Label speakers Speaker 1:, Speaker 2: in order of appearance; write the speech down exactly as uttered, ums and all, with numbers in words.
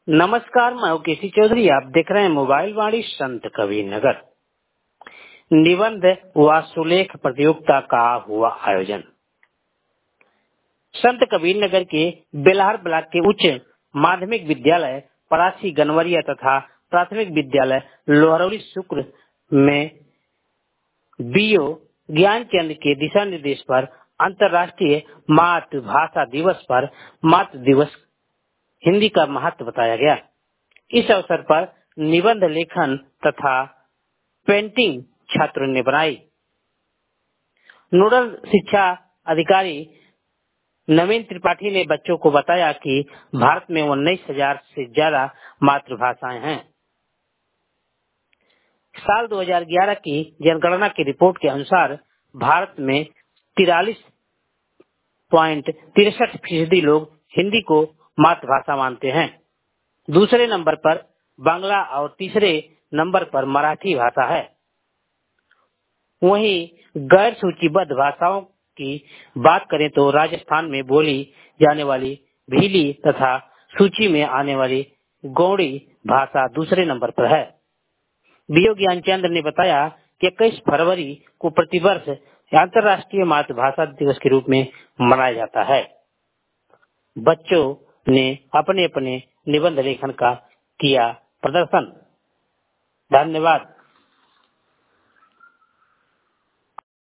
Speaker 1: नमस्कार, मैं हूँ केसी चौधरी। आप देख रहे हैं मोबाइल वाणी संत कबीर नगर। निबंध व सुलेख प्रतियोगिता का हुआ आयोजन। संत कबीर नगर के बेलहर ब्लॉक के उच्च माध्यमिक विद्यालय परासी गनवरिया तथा प्राथमिक विद्यालय लोहरौली शुक्र में बीओ ज्ञानचंद के दिशा निर्देश पर अंतर्राष्ट्रीय मातृभाषा दिवस पर मातृ दिवस हिंदी का महत्व बताया गया। इस अवसर पर निबंध लेखन तथा पेंटिंग छात्रों ने बनाई। नोडल शिक्षा अधिकारी नवीन त्रिपाठी ने बच्चों को बताया कि भारत में उन्नीस हजार से ज्यादा मातृभाषाएं हैं। साल दो हज़ार ग्यारह की जनगणना की रिपोर्ट के अनुसार भारत में तिरालीस पॉइंट तिरसठ फीसदी लोग हिंदी को मातृभाषा मानते हैं। दूसरे नंबर पर बांग्ला और तीसरे नंबर पर मराठी भाषा है। वहीं गैर सूचीबद्ध भाषाओं की बात करें तो राजस्थान में बोली जाने वाली भीली तथा सूची में आने वाली गौड़ी भाषा दूसरे नंबर पर है। बीओ ज्ञानचंद ने बताया कि इक्कीस फरवरी को प्रतिवर्ष अंतर्राष्ट्रीय मातृभाषा दिवस के रूप में मनाया जाता है। बच्चों ने अपने अपने निबंध लेखन का किया प्रदर्शन। धन्यवाद।